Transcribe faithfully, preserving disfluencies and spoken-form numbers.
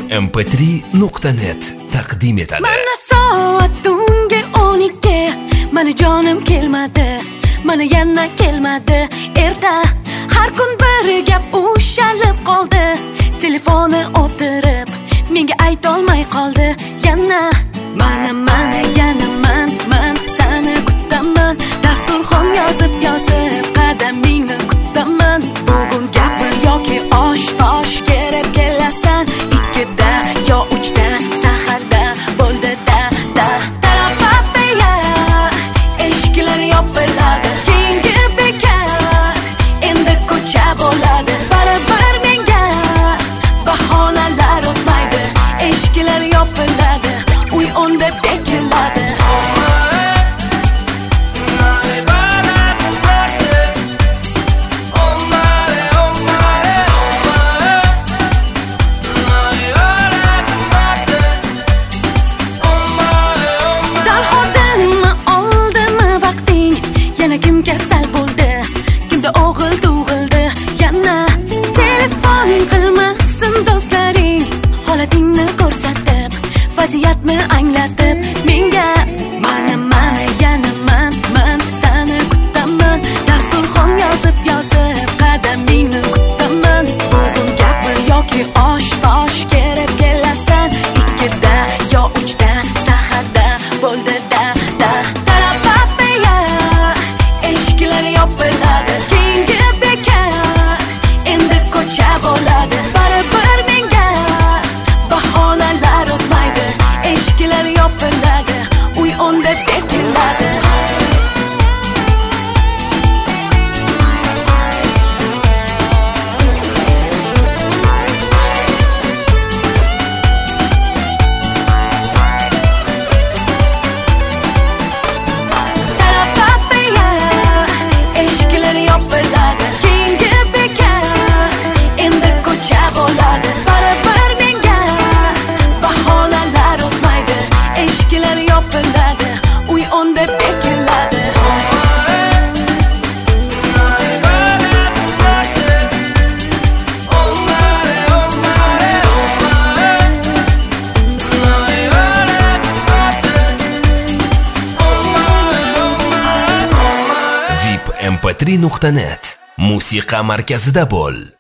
em p tri nuqta net taqdim etadi. Mana soat tungi o'n ikki, mana jonim kelmadi, mana yana kelmadi. Erta har kun bir gap ushalib qoldi. Telefoni o'tirib, menga aytolmay qoldi. Yana mana mana yana man man seni kutaman. Dasturxon yozib yozib qadamingni kutaman. Bugun gapir yoki osh osh kelib kelasan. Ikkida yo uchda saharda bo'ldi da da tarapapiya. Eshiklar yopiladi, keyingi bekar endi ko'cha bo'ladi. Baribir menga bahonalar o'tmaydi. Eshiklar yopiladi, uy onda bekiladi. Kim kasal bo'ldi, kimda o'g'il tug'ildi. Yana telefon qilmasin do'stlaring, holatingni ko'rsatib, vaziyatni anglatib menga. Mana mana yana man man seni kutaman. Dasturxon yozib yozib qadamingni kutaman. Bugun gapir yoki osh osh kelib kelasan. Ikkida yo uchda saharda bo'ldi da da tarapapiya. Eshiklar yopiladi, keyingi bekar endi ko'cha bo'ladi. Baribir menga bahonalar o'tmaydi. Eshiklar yopiladi, uy onda bekiladi. em p tri nuqta net musiqa markazida bo'l.